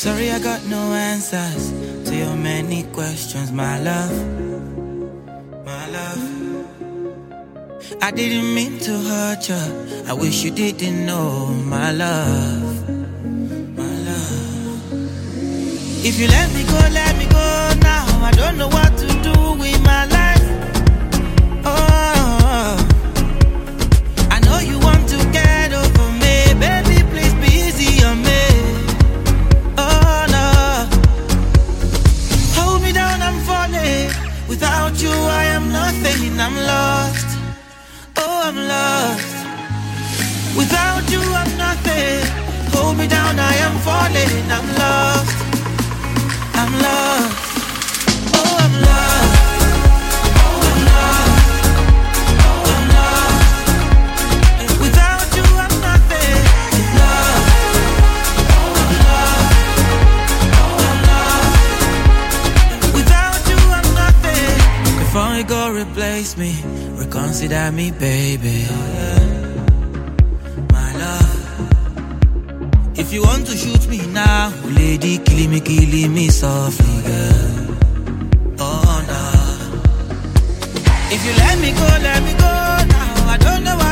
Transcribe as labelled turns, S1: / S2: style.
S1: Sorry I got no answers to your many questions, my love. My love, I didn't mean to hurt you. I wish you didn't know, my love. My love. If you let me go now. I don't know what to do with my life. Oh, I know you want to get over me. Baby, please be easy on me. Oh no, hold me down, I'm falling. Without you I am nothing, I'm lost. Oh, I'm lost. Without you I'm nothing. Hold me down, I am falling. I'm lost. I'm lost. Oh, I'm lost. I'm lost. I'm lost. Without you I'm nothing. I'm lost. I'm lost. I'm lost. Without you I'm nothing. Before you go replace me, reconsider me, baby. My love. If you want to shoot me now, lady, kill me softly, girl. Oh no. If you let me go now. I don't know